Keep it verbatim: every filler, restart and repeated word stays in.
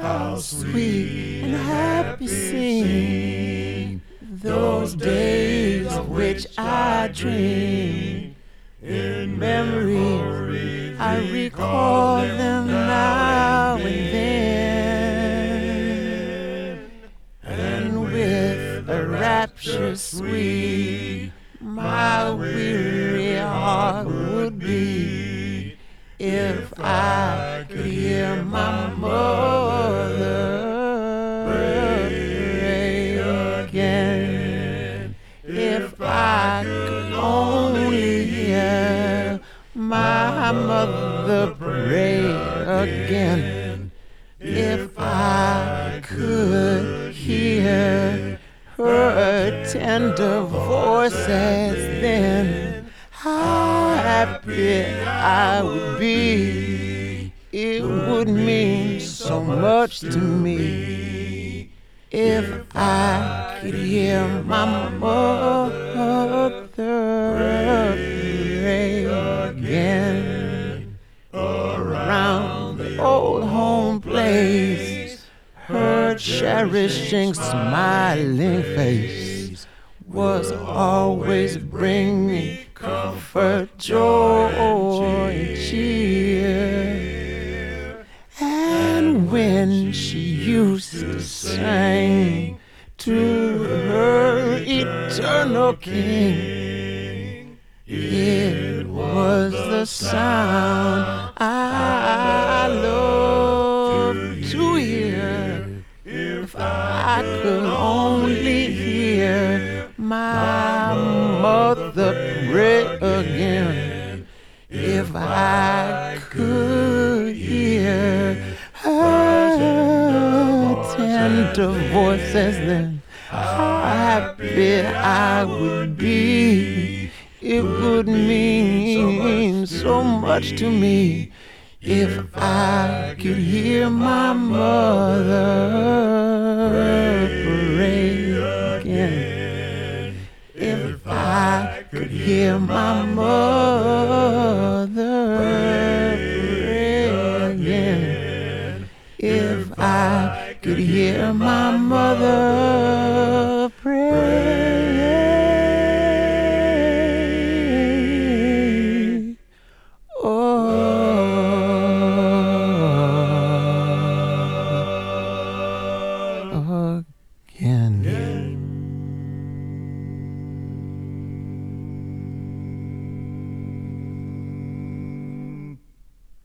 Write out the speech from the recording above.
how sweet and happy seem those days of which I dream. In memory, I recall them now and then, and with a rapture sweet, my weary heart would beat if I could hear my mother pray again. If I could only hear my mother pray again. If I could hear her tender voices, then how happy I would be. It would mean so much to me if I could hear my mother pray again. Around the old home place, her cherishing, smiling face was always bringing comfort, joy, and cheer. And when she used to sing to her eternal King, it was the sound I loved to hear. If I could only hear my mother pray again. If I could hear her tender voices, then how happy I would be. It would mean so much to me if I could hear my mother pray again. If I could hear my mother pray again. If I could hear my mother